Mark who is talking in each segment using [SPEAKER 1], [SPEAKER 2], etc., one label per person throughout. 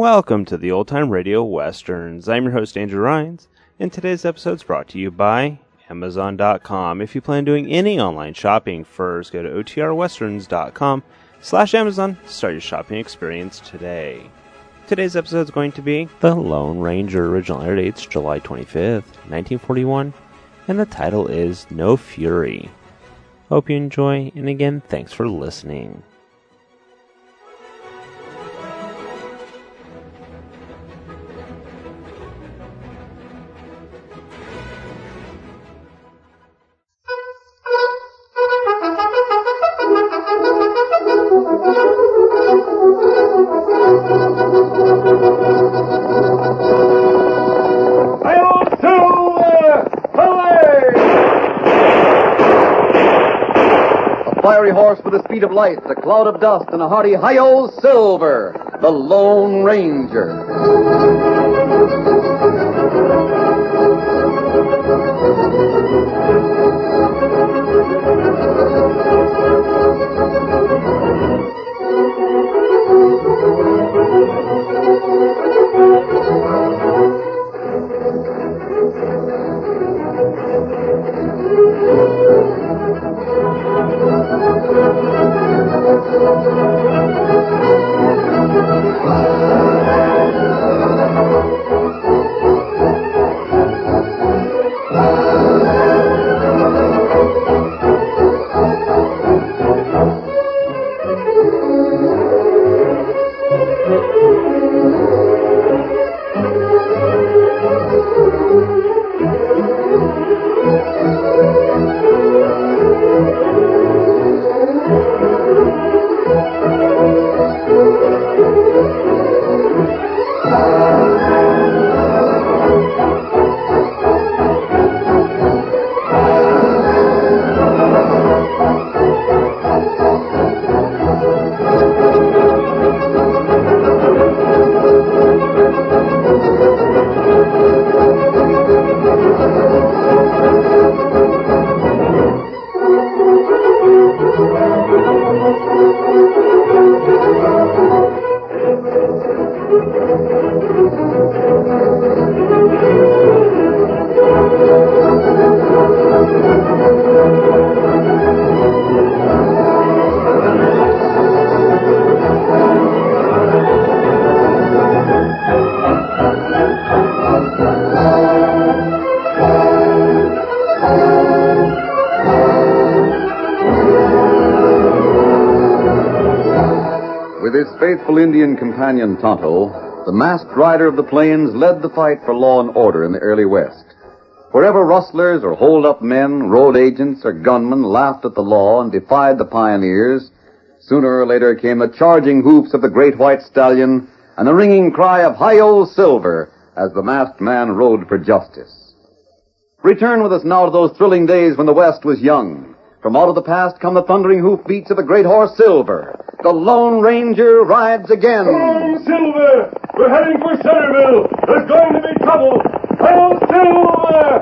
[SPEAKER 1] Welcome to the Old Time Radio Westerns. I'm your host, Andrew Rhynes, and today's episode is brought to you by Amazon.com. If you plan doing any online shopping, first go to otrwesterns.com/Amazon to start your shopping experience today. Today's episode is going to be The Lone Ranger. Original air date's July 25th, 1941, and the title is No Fury. Hope you enjoy, and again, thanks for listening.
[SPEAKER 2] Fiery horse with the speed of light, a cloud of dust, and a hearty hi-yo Silver, the Lone Ranger. With his faithful Indian companion Tonto, the masked rider of the plains led the fight for law and order in the early West. Wherever rustlers or hold-up men, road agents, or gunmen laughed at the law and defied the pioneers, sooner or later came the charging hoofs of the great white stallion and the ringing cry of Hi-Yo Silver as the masked man rode for justice. Return with us now to those thrilling days when the West was young. From out of the past come the thundering hoofbeats of the great horse Silver. The Lone Ranger rides again.
[SPEAKER 3] Hi-Yo Silver! We're heading for Centerville! There's going to be trouble! Hi-Yo Silver!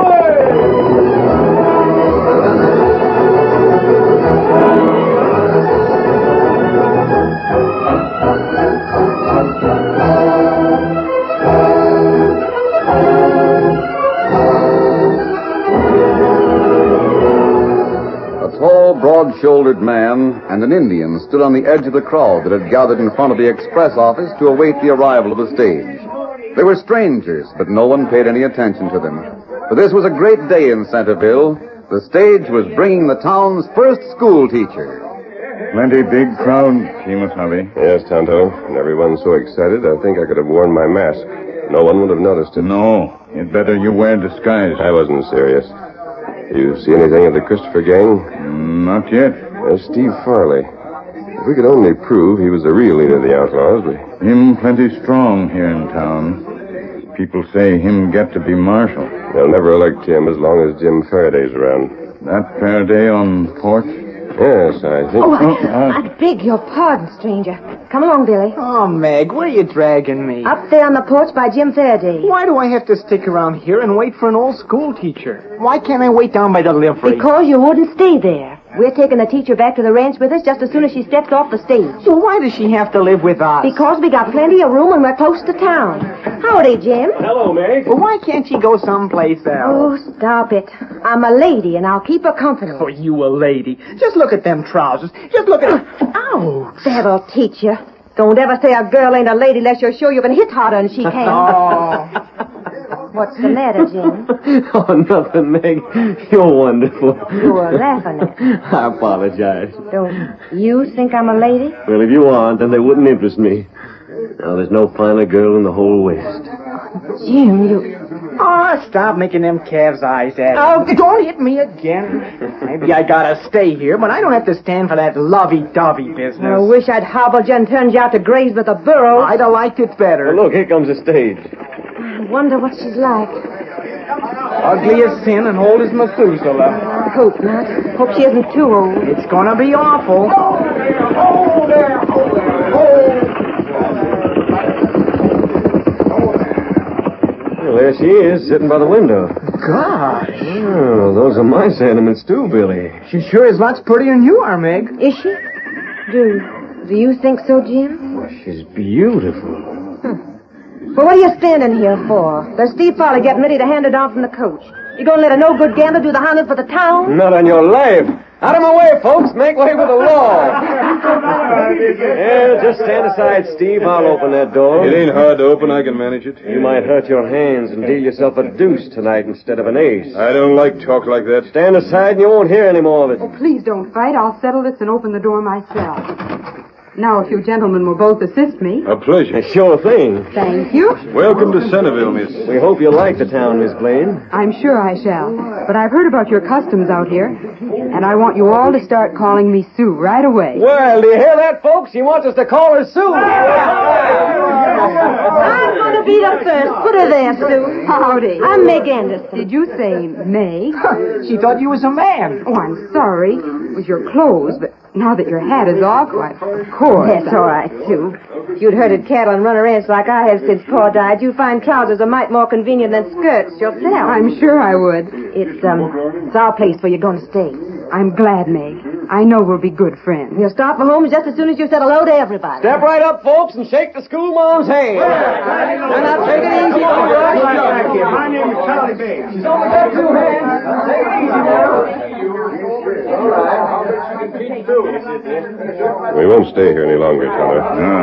[SPEAKER 2] A tall, broad-shouldered man and an Indian stood on the edge of the crowd that had gathered in front of the express office to await the arrival of the stage. They were strangers, but no one paid any attention to them. For this was a great day in Centerville. The stage was bringing the town's first school teacher.
[SPEAKER 4] Plenty big crowd, Kemosabe.
[SPEAKER 5] Yes, Tonto. And everyone's so excited, I think I could have worn my mask. No one would have noticed it.
[SPEAKER 4] No, it's better you wear disguise.
[SPEAKER 5] I wasn't serious. You see anything of the Christopher gang?
[SPEAKER 4] Not yet.
[SPEAKER 5] Steve Farley. If we could only prove he was the real leader of the outlaws,
[SPEAKER 4] Him plenty strong here in town. People say him get to be marshal.
[SPEAKER 5] They'll never elect him as long as Jim Faraday's around.
[SPEAKER 4] That Faraday on porch?
[SPEAKER 5] Yes, I think...
[SPEAKER 6] I beg your pardon, stranger. Come along, Billy.
[SPEAKER 7] Oh, Meg, where are you dragging me?
[SPEAKER 6] Up there on the porch by Jim Faraday.
[SPEAKER 7] Why do I have to stick around here and wait for an old school teacher? Why can't I wait down by the livery?
[SPEAKER 6] Because you wouldn't stay there. We're taking the teacher back to the ranch with us just as soon as she steps off the stage.
[SPEAKER 7] Well, why does she have to live with us?
[SPEAKER 6] Because we got plenty of room and we're close to town. Howdy, Jim.
[SPEAKER 3] Hello, Meg.
[SPEAKER 7] Well, why can't she go someplace else?
[SPEAKER 6] Oh, stop it. I'm a lady and I'll keep her company.
[SPEAKER 7] Oh, you a lady. Just look at them trousers. Just look at... Ow!
[SPEAKER 6] That'll teach you. Don't ever say a girl ain't a lady unless you're sure you can hit harder than she can.
[SPEAKER 7] Oh.
[SPEAKER 6] What's the matter, Jim?
[SPEAKER 8] Oh, nothing, Meg. You're wonderful.
[SPEAKER 6] You were laughing at me.
[SPEAKER 8] I apologize.
[SPEAKER 6] Don't you think I'm a lady?
[SPEAKER 8] Well, if you aren't, then they wouldn't interest me. Now, there's no finer girl in the whole West.
[SPEAKER 6] Jim, you...
[SPEAKER 7] Oh, stop making them calves' eyes at me. Oh, don't hit me again. Maybe I gotta stay here, but I don't have to stand for that lovey-dovey business.
[SPEAKER 6] I wish I'd hobbled you and turned you out to graze with a burro.
[SPEAKER 7] I'd have liked it better.
[SPEAKER 8] Well, look, here comes the stage.
[SPEAKER 6] I wonder what she's like.
[SPEAKER 7] Ugly as sin and old as Methuselah.
[SPEAKER 6] I hope not. Hope she isn't too old.
[SPEAKER 7] It's gonna be awful.
[SPEAKER 8] Well, there she is, sitting by the window.
[SPEAKER 7] Gosh.
[SPEAKER 8] Oh, those are my sentiments, too, Billy.
[SPEAKER 7] She sure is lots prettier than you are, Meg.
[SPEAKER 6] Is she? Do you think so, Jim?
[SPEAKER 8] Well, she's beautiful.
[SPEAKER 6] Well, what are you standing here for? There's Steve Farley getting ready to hand her down from the coach. You gonna let a no-good gambler do the honors for the town?
[SPEAKER 8] Not on your life. Out of my way, folks. Make way for the law. Yeah, just stand aside, Steve. I'll open that door.
[SPEAKER 5] It ain't hard to open. I can manage it.
[SPEAKER 8] You might hurt your hands and deal yourself a deuce tonight instead of an ace.
[SPEAKER 5] I don't like talk like that.
[SPEAKER 8] Stand aside and you won't hear any more of it.
[SPEAKER 9] Oh, please don't fight. I'll settle this and open the door myself. Now, if you gentlemen will both assist me.
[SPEAKER 5] A pleasure.
[SPEAKER 8] Sure thing.
[SPEAKER 9] Thank you.
[SPEAKER 5] Welcome to Centerville, miss.
[SPEAKER 8] We hope you like the town, Miss Blaine.
[SPEAKER 9] I'm sure I shall. But I've heard about your customs out here, and I want you all to start calling me Sue right away.
[SPEAKER 8] Well, do you hear that, folks? He wants us to call her Sue.
[SPEAKER 6] I'm gonna be the first. Put her there, Sue.
[SPEAKER 9] Howdy.
[SPEAKER 6] I'm Meg Anderson.
[SPEAKER 9] Did you say Meg?
[SPEAKER 7] She thought you was a man.
[SPEAKER 9] Oh, I'm sorry. It was your clothes, but now that your hat is off, why, of course.
[SPEAKER 6] That's all right, Sue. If you'd herded cattle and run a ranch like I have since Pa died, you'd find trousers a mite more convenient than skirts yourself.
[SPEAKER 9] I'm sure I would.
[SPEAKER 6] It's our place where you're going to stay.
[SPEAKER 9] I'm glad, Meg. I know we'll be good friends.
[SPEAKER 6] We'll start for home just as soon as you said hello to everybody.
[SPEAKER 8] Step right up, folks, and shake the schoolmom's hand. And now take it easy.
[SPEAKER 3] My name is Charlie Bay.
[SPEAKER 8] Don't get two hands. Take it easy,
[SPEAKER 5] We won't stay here any longer, Teller.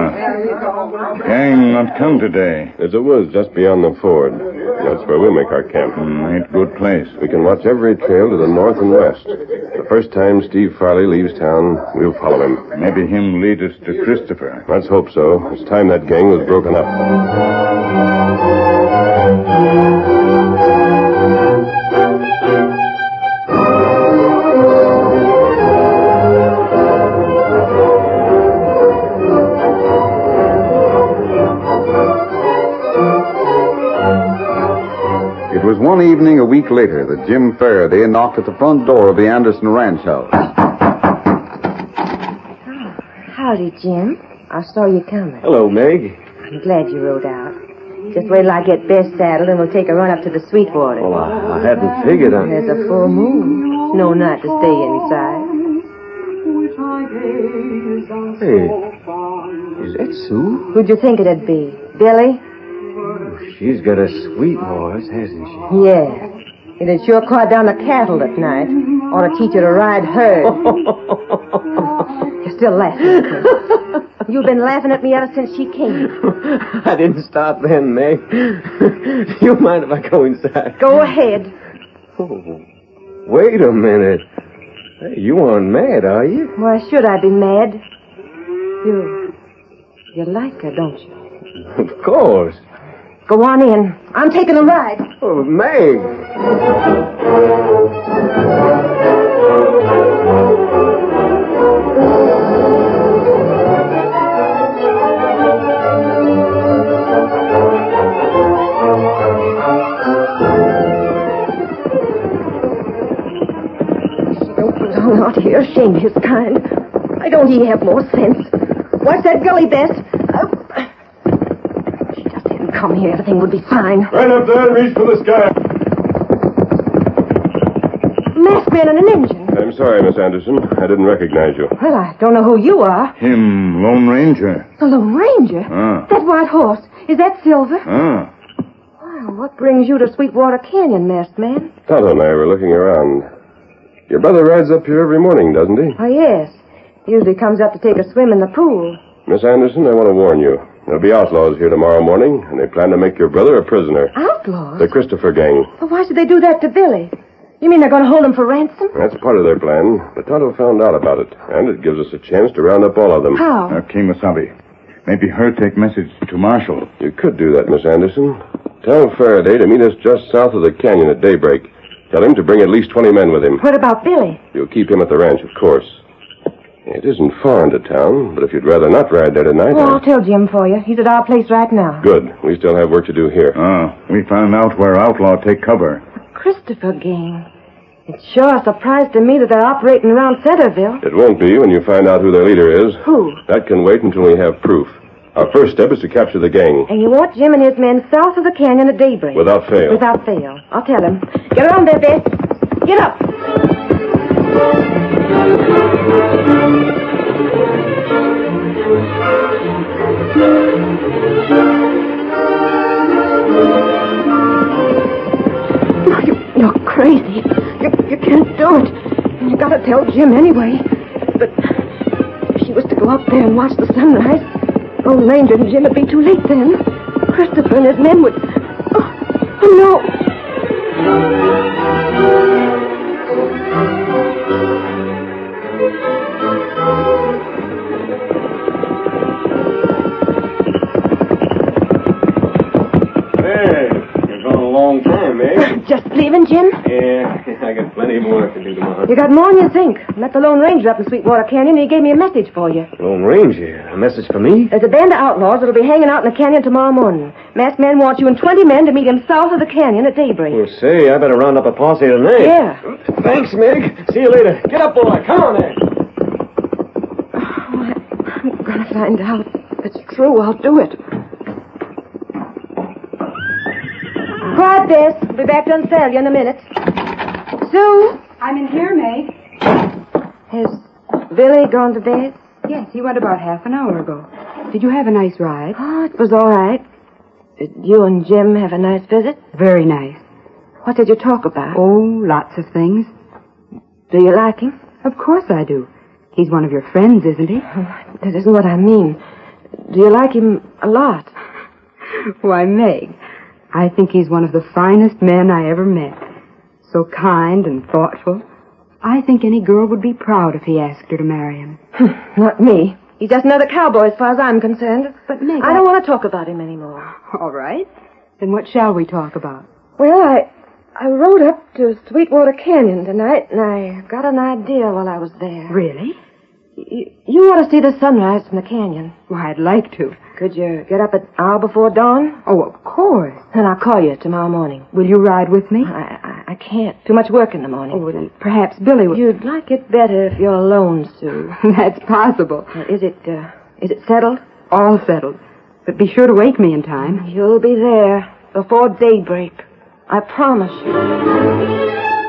[SPEAKER 4] Gang not come today.
[SPEAKER 5] There's a woods just beyond the ford. That's where we'll make our camp.
[SPEAKER 4] Ain't good place.
[SPEAKER 5] We can watch every trail to the north and west. The first time Steve Farley leaves town, we'll follow him.
[SPEAKER 4] Maybe him lead us to Christopher.
[SPEAKER 5] Let's hope so. It's time that gang was broken up.
[SPEAKER 2] It was one evening a week later that Jim Faraday knocked at the front door of the Anderson Ranch house.
[SPEAKER 6] Howdy, Jim. I saw you coming.
[SPEAKER 8] Hello, Meg.
[SPEAKER 6] I'm glad you rode out. Just wait till I get Bess saddled and we'll take a run up to the Sweetwater.
[SPEAKER 8] Well, I hadn't figured on...
[SPEAKER 6] There's a full moon. No night to stay inside.
[SPEAKER 8] Hey, is that Sue?
[SPEAKER 6] Who'd you think it'd be? Billy?
[SPEAKER 8] She's got a sweet voice, hasn't she?
[SPEAKER 6] Yeah. It'd sure quiet down the cattle at night. Ought to teach you to ride herd. You're still laughing at me. You've been laughing at me ever since she came.
[SPEAKER 8] I didn't stop then, Meg. You mind if I go inside?
[SPEAKER 6] Go ahead.
[SPEAKER 8] Oh, wait a minute. Hey, you aren't mad, are you?
[SPEAKER 6] Why should I be mad? You like her, don't you?
[SPEAKER 8] Of course.
[SPEAKER 6] Go on in. I'm taking a ride.
[SPEAKER 8] Oh, Meg.
[SPEAKER 6] belong out here. Shame his kind. Why don't he have more sense? What's that gully, Bess? If she just didn't come here, everything would be fine.
[SPEAKER 3] Right up there and reach for the sky.
[SPEAKER 6] Masked man and an engine.
[SPEAKER 5] I'm sorry, Miss Anderson. I didn't recognize you.
[SPEAKER 6] Well, I don't know who you are.
[SPEAKER 4] Him, Lone Ranger.
[SPEAKER 6] The Lone Ranger? That white horse. Is that Silver? Well, what brings you to Sweetwater Canyon, masked man?
[SPEAKER 5] Tonto and I were looking around. Your brother rides up here every morning, doesn't he?
[SPEAKER 6] Oh, yes. Usually comes up to take a swim in the pool.
[SPEAKER 5] Miss Anderson, I want to warn you. There'll be outlaws here tomorrow morning, and they plan to make your brother a prisoner.
[SPEAKER 6] Outlaws?
[SPEAKER 5] The Christopher gang.
[SPEAKER 6] Well, why should they do that to Billy? You mean they're going to hold him for ransom?
[SPEAKER 5] That's part of their plan, but Tonto found out about it, and it gives us a chance to round up all of them.
[SPEAKER 6] How?
[SPEAKER 4] King Wasabi. Maybe her take message to Marshal.
[SPEAKER 5] You could do that, Miss Anderson. Tell Faraday to meet us just south of the canyon at daybreak. Tell him to bring at least 20 men with him.
[SPEAKER 6] What about Billy?
[SPEAKER 5] You'll keep him at the ranch, of course. It isn't far into town, but if you'd rather not ride there tonight...
[SPEAKER 6] Well, I'll tell Jim for you. He's at our place right now.
[SPEAKER 5] Good. We still have work to do here.
[SPEAKER 4] We found out where outlaw take cover.
[SPEAKER 6] Christopher gang. It's sure a surprise to me that they're operating around Centerville.
[SPEAKER 5] It won't be when you find out who their leader is.
[SPEAKER 6] Who?
[SPEAKER 5] That can wait until we have proof. Our first step is to capture the gang.
[SPEAKER 6] And you want Jim and his men south of the canyon at daybreak?
[SPEAKER 5] Without fail.
[SPEAKER 6] Without fail. I'll tell him. Get around there, Bess. Get up. You're crazy. You can't do it. You gotta tell Jim anyway. But if she was to go up there and watch the sunrise, Lone Ranger and Jim would be too late then. Christopher and his men would... Oh no. Just leaving, Jim?
[SPEAKER 8] Yeah, I got plenty more work to do tomorrow.
[SPEAKER 6] You got more than you think. Met the Lone Ranger up in Sweetwater Canyon, and he gave me a message for you.
[SPEAKER 8] Lone Ranger? A message for me?
[SPEAKER 6] There's a band of outlaws that'll be hanging out in the canyon tomorrow morning. Masked man wants you and 20 men to meet him south of the canyon at daybreak.
[SPEAKER 8] Well, say, I better round up a posse tonight.
[SPEAKER 6] Yeah.
[SPEAKER 8] Thanks, Meg. See you later. Get up, boy. Come on there.
[SPEAKER 6] I'm gonna find out. If it's true, I'll do it. Quiet, Bess. I'll be back to unsaddle you in a minute. Sue?
[SPEAKER 9] I'm in here, Meg.
[SPEAKER 6] Has Billy gone to bed?
[SPEAKER 9] Yes, he went about half an hour ago. Did you have a nice ride?
[SPEAKER 6] Oh, it was all right. Did you and Jim have a nice visit?
[SPEAKER 9] Very nice.
[SPEAKER 6] What did you talk about?
[SPEAKER 9] Oh, lots of things.
[SPEAKER 6] Do you like him?
[SPEAKER 9] Of course I do. He's one of your friends, isn't he?
[SPEAKER 6] That isn't what I mean. Do you like him a lot?
[SPEAKER 9] Why, Meg, I think he's one of the finest men I ever met. So kind and thoughtful. I think any girl would be proud if he asked her to marry him.
[SPEAKER 6] Not me. He's just another cowboy as far as I'm concerned.
[SPEAKER 9] But, Meg,
[SPEAKER 6] I don't want to talk about him anymore.
[SPEAKER 9] All right. Then what shall we talk about?
[SPEAKER 6] Well, I rode up to Sweetwater Canyon tonight, and I got an idea while I was there.
[SPEAKER 9] Really?
[SPEAKER 6] You ought to see the sunrise from the canyon.
[SPEAKER 9] Why, I'd like to.
[SPEAKER 6] Could you get up an hour before dawn?
[SPEAKER 9] Oh, of course.
[SPEAKER 6] Then I'll call you tomorrow morning.
[SPEAKER 9] Will you ride with me?
[SPEAKER 6] I can't. Too much work in the morning.
[SPEAKER 9] Oh, then perhaps Billy will...
[SPEAKER 6] You'd like it better if you're alone, Sue.
[SPEAKER 9] That's possible.
[SPEAKER 6] Is it settled?
[SPEAKER 9] All settled. But be sure to wake me in time.
[SPEAKER 6] You'll be there before daybreak. I promise you.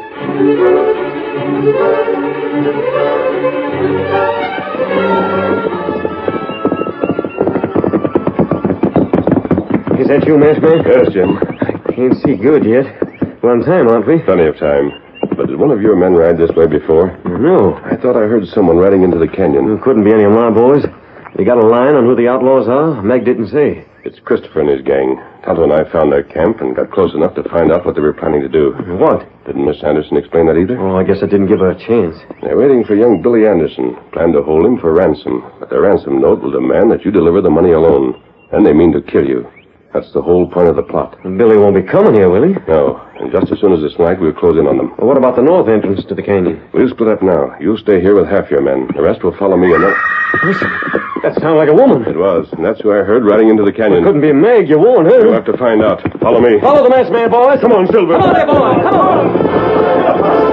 [SPEAKER 8] Is that you, masked man?
[SPEAKER 5] Yes, Jim.
[SPEAKER 8] I can't see good yet. We're on time, aren't we?
[SPEAKER 5] Plenty of time. But did one of your men ride this way before?
[SPEAKER 8] No.
[SPEAKER 5] I thought I heard someone riding into the canyon.
[SPEAKER 8] It couldn't be any of my boys. You got a line on who the outlaws are? Meg didn't say.
[SPEAKER 5] It's Christopher and his gang. Tonto and I found their camp and got close enough to find out what they were planning to do.
[SPEAKER 8] What?
[SPEAKER 5] Didn't Miss Anderson explain that either?
[SPEAKER 8] Oh, I guess I didn't give her a chance.
[SPEAKER 5] They're waiting for young Billy Anderson. Plan to hold him for ransom. But their ransom note will demand that you deliver the money alone. And they mean to kill you. That's the whole point of the plot.
[SPEAKER 8] And Billy won't be coming here, will he?
[SPEAKER 5] No. And just as soon as it's night, we'll close in on them.
[SPEAKER 8] Well, what about the north entrance to the canyon?
[SPEAKER 5] We'll split up now. You'll stay here with half your men. The rest will follow me and then...
[SPEAKER 8] Listen, that sounded like a woman.
[SPEAKER 5] It was. And that's who I heard riding into the canyon.
[SPEAKER 8] It couldn't be Meg. You warned her.
[SPEAKER 5] You'll have to find out. Follow me.
[SPEAKER 8] Follow the masked man, boys.
[SPEAKER 5] Come on, Silver.
[SPEAKER 8] Come on there, boy. Come on.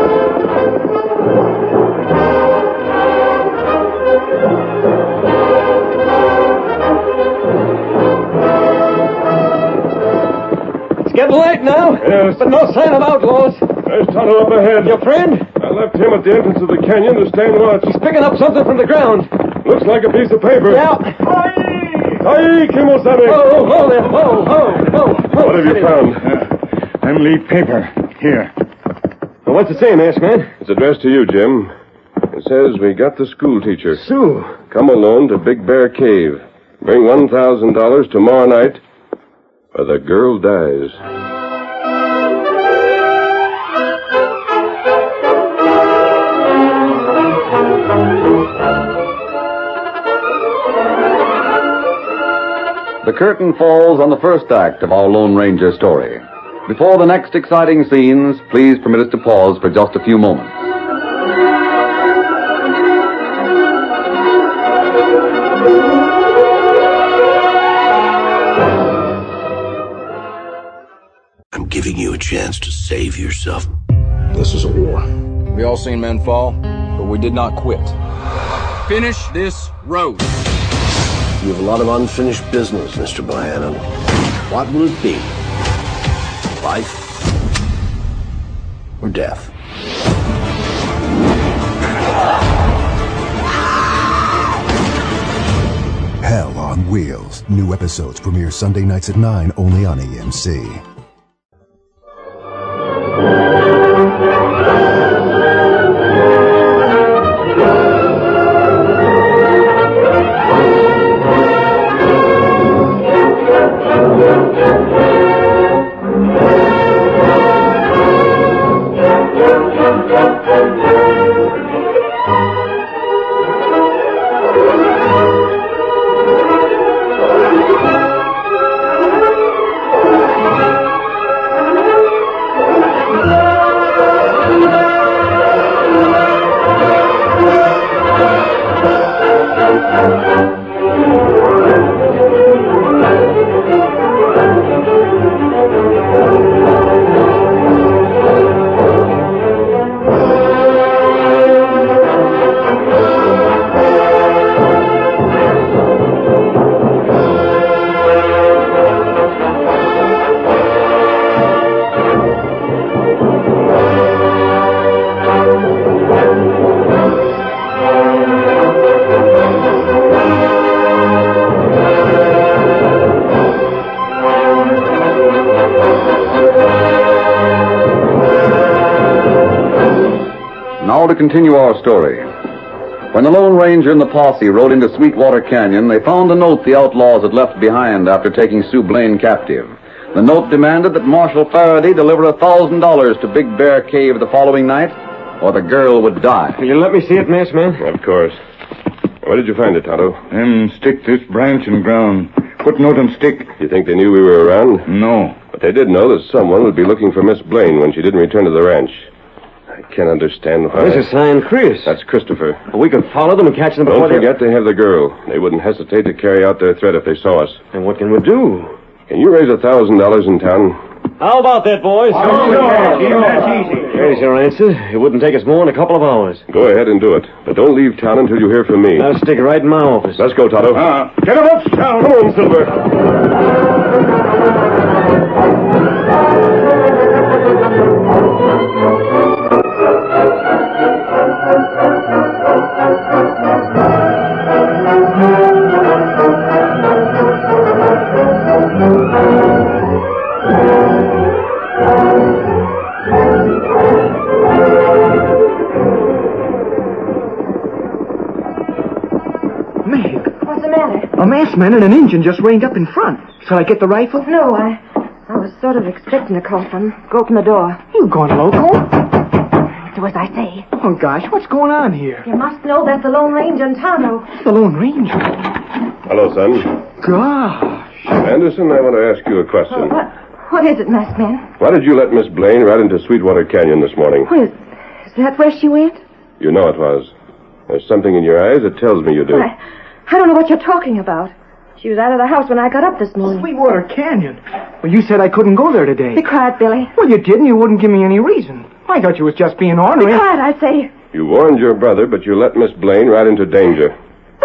[SPEAKER 8] It's getting late now.
[SPEAKER 5] Yes.
[SPEAKER 8] But no sign of outlaws.
[SPEAKER 5] There's Tonto up ahead.
[SPEAKER 8] Your friend?
[SPEAKER 3] left him at the entrance of the canyon to stand watch.
[SPEAKER 10] He's picking up something from the ground.
[SPEAKER 3] Looks like a piece of paper.
[SPEAKER 10] Yeah.
[SPEAKER 3] Hi, Kimosabe.
[SPEAKER 10] Whoa there. Whoa.
[SPEAKER 3] What have you found?
[SPEAKER 4] Family paper. Here.
[SPEAKER 10] Well, what's it say, Masked Man?
[SPEAKER 5] It's addressed to you, Jim. It says we got the school teacher.
[SPEAKER 10] Sue.
[SPEAKER 5] Come alone to Big Bear Cave. Bring $1,000 tomorrow night, or the girl dies.
[SPEAKER 2] The curtain falls on the first act of our Lone Ranger story. Before the next exciting scenes, please permit us to pause for just a few moments.
[SPEAKER 11] I'm giving you a chance to save yourself.
[SPEAKER 12] This is a war. We all seen men fall, but we did not quit. Finish this road.
[SPEAKER 11] You have a lot of unfinished business, Mr. Bohannon. What will it be? Life or death?
[SPEAKER 13] Hell on Wheels. New episodes premiere Sunday nights at 9 only on AMC.
[SPEAKER 2] Now to continue our story. When the Lone Ranger and the posse rode into Sweetwater Canyon, they found a note the outlaws had left behind after taking Sue Blaine captive. The note demanded that Marshal Faraday deliver $1,000 to Big Bear Cave the following night, or the girl would die.
[SPEAKER 10] Will you let me see it, Masked Man?
[SPEAKER 5] Of course. Where did you find it, Tonto?
[SPEAKER 4] Stick this branch in ground. Put note on stick.
[SPEAKER 5] You think they knew we were around?
[SPEAKER 4] No.
[SPEAKER 5] But they did know that someone would be looking for Miss Blaine when she didn't return to the ranch. I can't understand why.
[SPEAKER 10] This is signed Chris.
[SPEAKER 5] That's Christopher.
[SPEAKER 10] We could follow them and catch them before
[SPEAKER 5] Don't forget they have the girl. They wouldn't hesitate to carry out their threat if they saw us.
[SPEAKER 10] And what can we do?
[SPEAKER 5] Can you raise $1,000 in town?
[SPEAKER 10] How about that, boys?
[SPEAKER 4] That's easy.
[SPEAKER 10] Here's your answer. It wouldn't take us more than a couple of hours.
[SPEAKER 5] Go ahead and do it. But don't leave town until you hear from me.
[SPEAKER 10] I'll stick right in my office.
[SPEAKER 5] Let's go, Tonto.
[SPEAKER 3] Get him up, Scout. Come on, Silver.
[SPEAKER 7] A masked man and an Indian just reined up in front. Shall I get the rifle?
[SPEAKER 6] No, I was sort of expecting a call from him. Go open the door.
[SPEAKER 7] You gone loco?
[SPEAKER 6] Do as I say.
[SPEAKER 7] Oh, gosh, what's going on here?
[SPEAKER 6] You must know that's the Lone Ranger and Tonto.
[SPEAKER 7] The Lone Ranger?
[SPEAKER 5] Hello, son.
[SPEAKER 7] Gosh.
[SPEAKER 5] Anderson, I want to ask you a question.
[SPEAKER 6] What is it, Masked Man?
[SPEAKER 5] Why did you let Miss Blaine ride into Sweetwater Canyon this morning?
[SPEAKER 6] Is that where she went?
[SPEAKER 5] You know it was. There's something in your eyes that tells me you do.
[SPEAKER 6] I don't know what you're talking about. She was out of the house when I got up this morning.
[SPEAKER 7] Sweetwater Canyon? Well, you said I couldn't go there today.
[SPEAKER 6] Be quiet, Billy.
[SPEAKER 7] Well, you didn't. You wouldn't give me any reason. I thought you was just being ornery.
[SPEAKER 6] Be quiet, I say.
[SPEAKER 5] You warned your brother, but you let Miss Blaine ride into danger.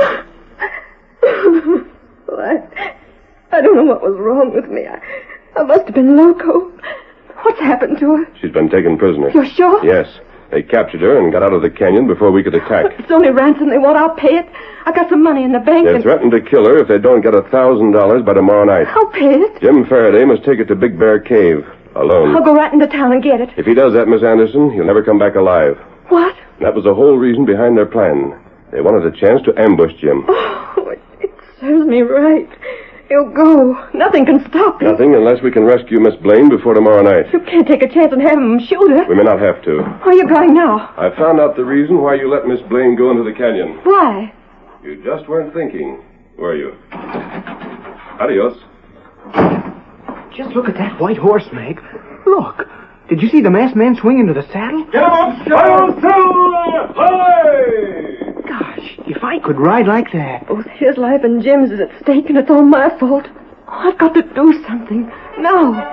[SPEAKER 6] Well, I don't know what was wrong with me. I must have been loco. What's happened to her?
[SPEAKER 5] She's been taken prisoner.
[SPEAKER 6] You're sure?
[SPEAKER 5] Yes. They captured her and got out of the canyon before we could attack.
[SPEAKER 6] It's only ransom they want. I'll pay it. I got some money in the bank.
[SPEAKER 5] They threatened to kill her if they don't get $1,000 by tomorrow night.
[SPEAKER 6] I'll pay it.
[SPEAKER 5] Jim Faraday must take it to Big Bear Cave, alone.
[SPEAKER 6] I'll go right into town and get it.
[SPEAKER 5] If he does that, Miss Anderson, he'll never come back alive.
[SPEAKER 6] What?
[SPEAKER 5] That was the whole reason behind their plan. They wanted a chance to ambush Jim.
[SPEAKER 6] Oh, it serves me right. He'll go. Nothing can stop him.
[SPEAKER 5] Nothing unless we can rescue Miss Blaine before tomorrow night.
[SPEAKER 6] You can't take a chance and have him shoot her.
[SPEAKER 5] We may not have to.
[SPEAKER 6] Where are you going now?
[SPEAKER 5] I found out the reason why you let Miss Blaine go into the canyon.
[SPEAKER 6] Why?
[SPEAKER 5] You just weren't thinking, were you? Adios.
[SPEAKER 7] Just look at that white horse, Meg. Look. Did you see the masked man swing into the saddle?
[SPEAKER 3] Get him up, Hey!
[SPEAKER 7] Gosh, if I could ride like that.
[SPEAKER 6] Both his life and Jim's is at stake, and it's all my fault. Oh, I've got to do something. Now.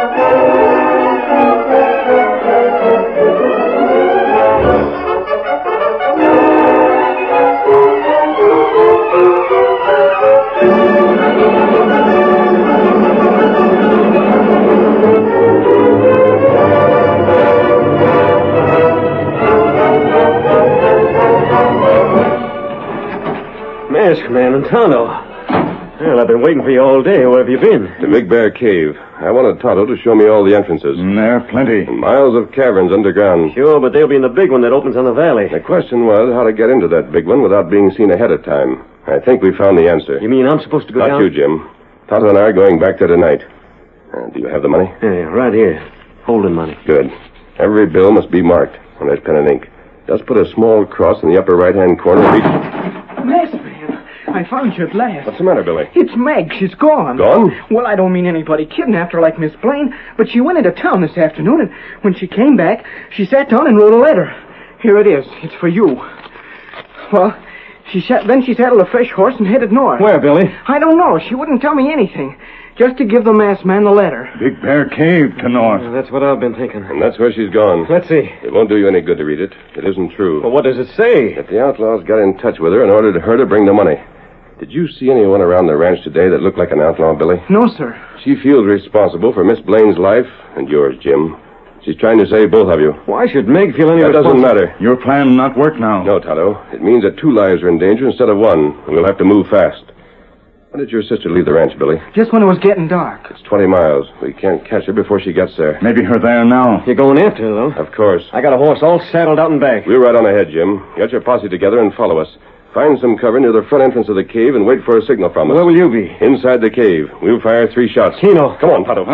[SPEAKER 10] Masked Man and Tonto. Well, I've been waiting for you all day. Where have you been?
[SPEAKER 5] The Big Bear Cave. I wanted Tonto to show me all the entrances.
[SPEAKER 4] There are plenty.
[SPEAKER 5] And miles of caverns underground.
[SPEAKER 10] Sure, but they'll be in the big one that opens on the valley.
[SPEAKER 5] The question was how to get into that big one without being seen ahead of time. I think we found the answer.
[SPEAKER 10] You mean I'm supposed to go down?
[SPEAKER 5] Not you, Jim. Tonto and I are going back there tonight. Do you have the money?
[SPEAKER 10] Yeah, right here. Holding money.
[SPEAKER 5] Good. Every bill must be marked. And there's pen and ink. Just put a small cross in the upper right-hand corner of each...
[SPEAKER 7] Masked Man, I found you at last.
[SPEAKER 5] What's the matter, Billy?
[SPEAKER 7] It's Meg. She's gone.
[SPEAKER 5] Gone?
[SPEAKER 7] Well, I don't mean anybody kidnapped her like Miss Blaine, but she went into town this afternoon, and when she came back, she sat down and wrote a letter. Here it is. It's for you. Well, then she saddled a fresh horse and headed north.
[SPEAKER 10] Where, Billy?
[SPEAKER 7] I don't know. She wouldn't tell me anything. Just to give the masked man the letter.
[SPEAKER 4] Big Bear Cave to north.
[SPEAKER 10] Well, that's what I've been thinking.
[SPEAKER 5] And that's where she's gone.
[SPEAKER 10] Let's see.
[SPEAKER 5] It won't do you any good to read it. It isn't true.
[SPEAKER 10] Well, what does it say?
[SPEAKER 5] That the outlaws got in touch with her and ordered her to bring the money. Did you see anyone around the ranch today that looked like an outlaw, Billy?
[SPEAKER 7] No, sir.
[SPEAKER 5] She feels responsible for Miss Blaine's life and yours, Jim. She's trying to save both of you.
[SPEAKER 10] Why should Meg feel any
[SPEAKER 5] That doesn't matter.
[SPEAKER 4] Your plan will not work now.
[SPEAKER 5] No, Tonto. It means that 2 lives are in danger instead of 1, and we'll have to move fast. When did your sister leave the ranch, Billy?
[SPEAKER 7] Just when it was getting dark.
[SPEAKER 5] It's 20 miles. We can't catch her before she gets there.
[SPEAKER 4] Maybe her there now.
[SPEAKER 10] You're going after her, though?
[SPEAKER 5] Of course.
[SPEAKER 10] I got a horse all saddled out and back.
[SPEAKER 5] We'll ride on ahead, Jim. Get your posse together and follow us. Find some cover near the front entrance of the cave and wait for a signal from us.
[SPEAKER 10] Where will you be?
[SPEAKER 5] Inside the cave. We'll fire 3 shots.
[SPEAKER 10] Tino.
[SPEAKER 5] Come on, Tonto.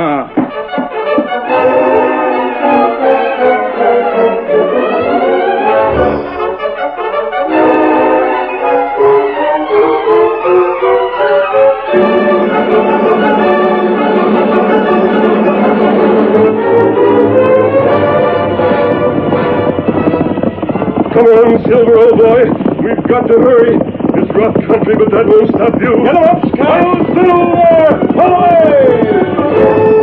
[SPEAKER 3] Come on, Silver, old boy. We've got to hurry. It's rough country, but that won't stop you. Get him up, Scout! Silver! Away!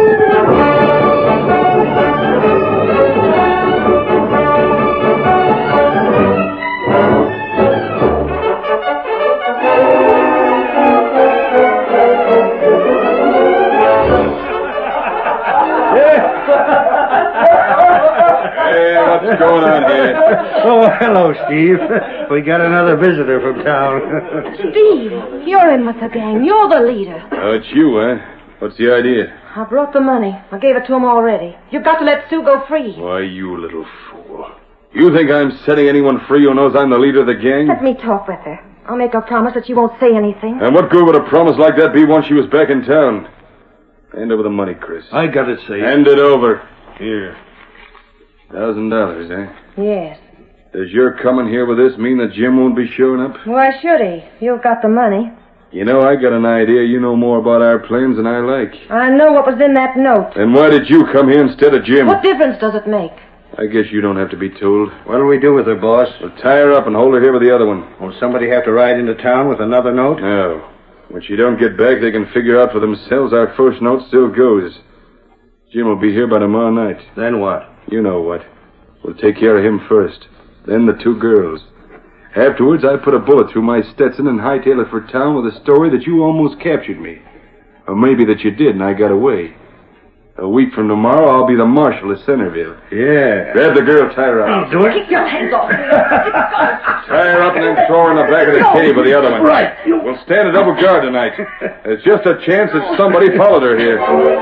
[SPEAKER 4] What's going on here?
[SPEAKER 14] Oh, hello, Steve. We got another visitor from town.
[SPEAKER 6] Steve, you're in with the gang. You're the leader.
[SPEAKER 4] Oh, it's you, huh? What's the idea?
[SPEAKER 6] I brought the money. I gave it to him already. You've got to let Sue go free.
[SPEAKER 4] Why, you little fool. You think I'm setting anyone free who knows I'm the leader of the gang?
[SPEAKER 6] Let me talk with her. I'll make her promise that she won't say anything.
[SPEAKER 4] And what good would a promise like that be once she was back in town? Hand over the money, Chris.
[SPEAKER 14] I got it, safe.
[SPEAKER 4] Hand it over. Here. $1,000, eh?
[SPEAKER 6] Yes.
[SPEAKER 4] Does your coming here with this mean that Jim won't be showing up?
[SPEAKER 6] Why should he? You've got the money.
[SPEAKER 4] You know, I got an idea you know more about our plans than I like.
[SPEAKER 6] I know what was in that note.
[SPEAKER 4] Then why did you come here instead of Jim?
[SPEAKER 6] What difference does it make?
[SPEAKER 4] I guess you don't have to be told.
[SPEAKER 14] What'll we do with her, boss?
[SPEAKER 4] We'll tie her up and hold her here with the other one.
[SPEAKER 14] Will somebody have to ride into town with another note?
[SPEAKER 4] No. When she don't get back, they can figure out for themselves our first note still goes. Jim will be here by tomorrow night.
[SPEAKER 14] Then what?
[SPEAKER 4] You know what. We'll take care of him first. Then the 2 girls. Afterwards, I put a bullet through my Stetson and hightail it for town with a story that you almost captured me. Or maybe that you did and I got away. A week from tomorrow, I'll be the marshal of Centerville.
[SPEAKER 14] Yeah.
[SPEAKER 4] Grab the girl, tie her up.
[SPEAKER 14] Do it.
[SPEAKER 6] Keep your hands off me.
[SPEAKER 4] Tie her up and then throw her in the back of the cave with the other one.
[SPEAKER 14] Right.
[SPEAKER 4] We'll stand a double guard tonight. There's just a chance that somebody followed her here.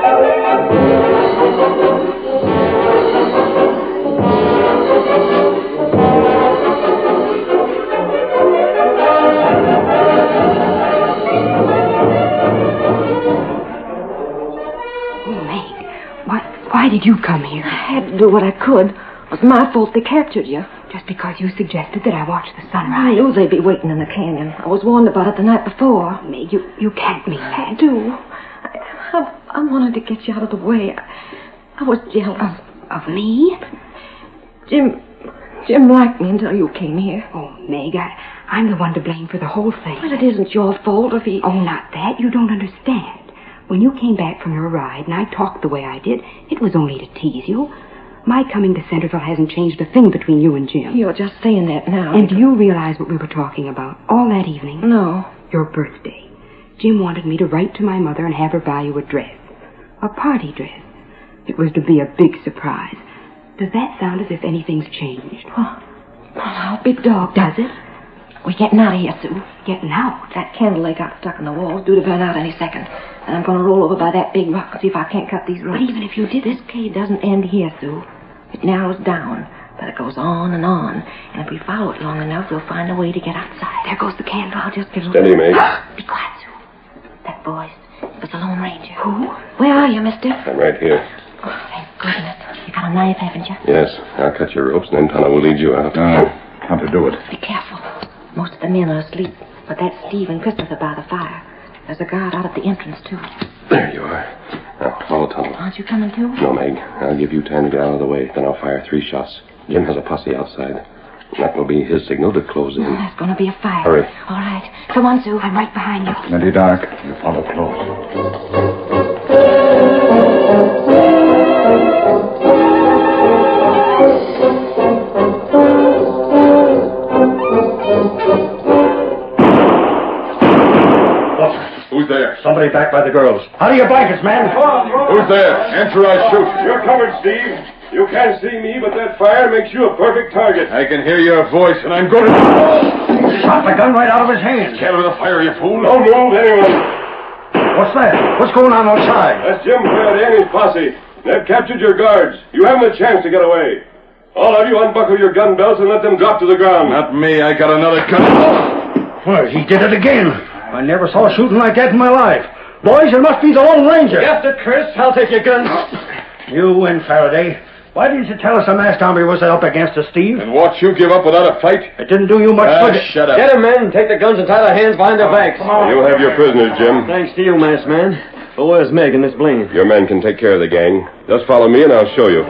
[SPEAKER 9] Why did you come here?
[SPEAKER 6] I had to do what I could. It was my fault they captured you.
[SPEAKER 9] Just because you suggested that I watch the
[SPEAKER 6] I
[SPEAKER 9] sunrise.
[SPEAKER 6] knew they'd be waiting in the canyon. I was warned about it the night before.
[SPEAKER 9] Meg, you can't mean that.
[SPEAKER 6] I do. I wanted to get you out of the way. I was jealous.
[SPEAKER 9] Of me?
[SPEAKER 6] Jim liked me until you came here.
[SPEAKER 9] Oh, Meg, I'm the one to blame for the whole thing.
[SPEAKER 6] Well, it isn't your fault if he...
[SPEAKER 9] Oh, not that. You don't understand. When you came back from your ride and I talked the way I did, it was only to tease you. My coming to Centerville hasn't changed a thing between you and Jim.
[SPEAKER 6] You're just saying that now.
[SPEAKER 9] And do you realize what we were talking about all that evening?
[SPEAKER 6] No.
[SPEAKER 9] Your birthday. Jim wanted me to write to my mother and have her buy you a dress. A party dress. It was to be a big surprise. Does that sound as if anything's changed?
[SPEAKER 6] Oh, big dog.
[SPEAKER 9] Does it?
[SPEAKER 6] We're getting out of here, Sue.
[SPEAKER 9] Getting out?
[SPEAKER 6] That candle they got stuck in the wall is due to burn out any second. And I'm going to roll over by that big rock and see if I can't cut these ropes.
[SPEAKER 9] But even if you did...
[SPEAKER 6] This cave doesn't end here, Sue. It narrows down, but it goes on and on. And if we follow it long enough, we'll find a way to get outside.
[SPEAKER 9] There goes the candle.
[SPEAKER 6] I'll just give
[SPEAKER 5] Steady, Meg.
[SPEAKER 6] Be quiet, Sue. That voice. It was the Lone Ranger.
[SPEAKER 9] Who?
[SPEAKER 6] Where are you, mister?
[SPEAKER 5] I'm right here.
[SPEAKER 6] Oh, thank goodness. You got a knife, haven't you?
[SPEAKER 5] Yes, I'll cut your ropes, and then Tonto will lead you out.
[SPEAKER 4] How to do it?
[SPEAKER 6] Be careful. Most of the men are asleep, but that's Steve and Christopher by the fire. There's a guard out at the entrance, too.
[SPEAKER 5] There you are. Now, follow Tonto.
[SPEAKER 6] Aren't you coming, too?
[SPEAKER 5] No, Meg. I'll give you time to get out of the way. Then I'll fire 3 shots. Jim has a posse outside. That will be his signal to close in.
[SPEAKER 6] There's going to be a fire.
[SPEAKER 5] Hurry.
[SPEAKER 6] All right. Come on, Sue.
[SPEAKER 9] I'm right behind you.
[SPEAKER 4] Plenty dark. You follow close. Who's there?
[SPEAKER 14] Somebody back by the girls. How do you blankets, man?
[SPEAKER 4] Who's there? Answer, I shoot.
[SPEAKER 3] You're covered, Steve. You can't see me, but that fire makes you a perfect target.
[SPEAKER 4] I can hear your voice, and I'm going to...
[SPEAKER 14] Shot the gun right out of his hand.
[SPEAKER 4] Get out of the fire, you fool.
[SPEAKER 3] Don't move, anyone.
[SPEAKER 14] What's that? What's going on outside?
[SPEAKER 3] That's Jim Faraday and his posse. They've captured your guards. You haven't a chance to get away. All of you unbuckle your gun belts and let them drop to the ground.
[SPEAKER 4] Not me. I got another gun.
[SPEAKER 14] Well, he did it again. I never saw shooting like that in my life. Boys, it must be the Lone Ranger.
[SPEAKER 10] Yes, it, Chris. I'll take your gun.
[SPEAKER 14] You win, Faraday. Why didn't you tell us the masked hombre was up against us, Steve?
[SPEAKER 4] And watch you give up without a fight?
[SPEAKER 14] It didn't do you much good.
[SPEAKER 4] Shut up.
[SPEAKER 10] Get him, men. Take the guns and tie their hands behind their backs.
[SPEAKER 14] Come on.
[SPEAKER 5] You'll have your prisoners, Jim.
[SPEAKER 10] Thanks to you, masked man. But where's Meg and Miss Blaine?
[SPEAKER 5] Your men can take care of the gang. Just follow me, and I'll show you.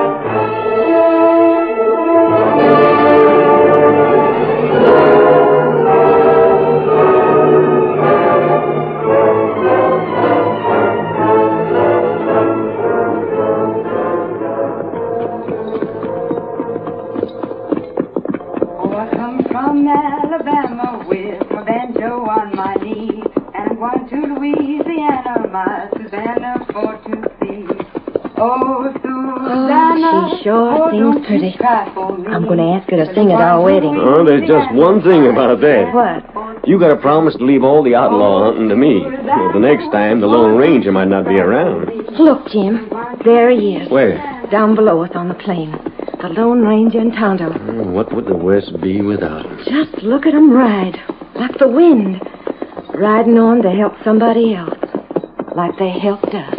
[SPEAKER 9] From Alabama with my banjo on my knee, and I'm going to Louisiana, my Susanna, for to see. Oh, Susanna,
[SPEAKER 6] she sure sings pretty. I'm going to ask her to sing at our wedding.
[SPEAKER 10] Oh, there's just one thing about that.
[SPEAKER 6] What?
[SPEAKER 10] You got to promise to leave all the outlaw hunting to me. Well, the next time, the Lone Ranger might not be around.
[SPEAKER 6] Look, Jim. There he is.
[SPEAKER 10] Where?
[SPEAKER 6] Down below us on the plain. The Lone Ranger and Tonto.
[SPEAKER 10] Oh, what would the West be without him?
[SPEAKER 6] Just look at 'em ride. Like the wind. Riding on to help somebody else. Like they helped us.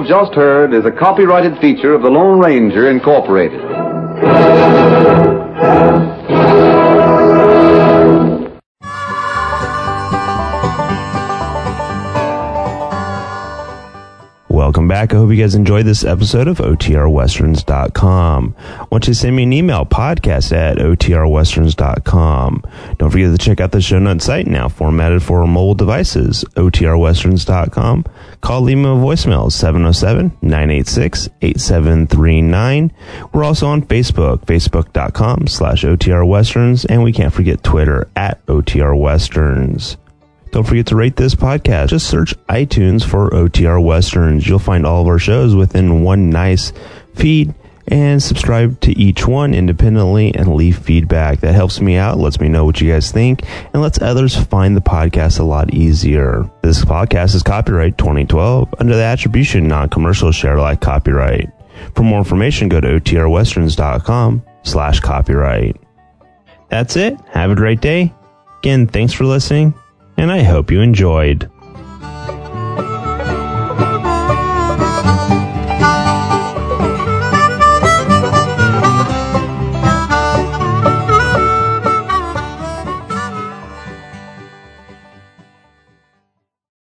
[SPEAKER 2] just heard is a copyrighted feature of the Lone Ranger, Incorporated.
[SPEAKER 1] Welcome back. I hope you guys enjoyed this episode of OTRWesterns.com. I want you to send me an email, podcast@OTRWesterns.com. Don't forget to check out the show notes site, now formatted for mobile devices, OTRWesterns.com. Call, leave me a voicemail, 707-986-8739. We're also on Facebook, Facebook.com/OTRWesterns, and we can't forget Twitter @OTRWesterns. Don't forget to rate this podcast. Just search iTunes for OTR Westerns. You'll find all of our shows within one nice feed, and subscribe to each one independently and leave feedback. That helps me out, lets me know what you guys think, and lets others find the podcast a lot easier. This podcast is copyright 2012 under the attribution non-commercial share alike copyright. For more information, go to OTRWesterns.com/copyright. That's it. Have a great day. Again, thanks for listening, and I hope you enjoyed.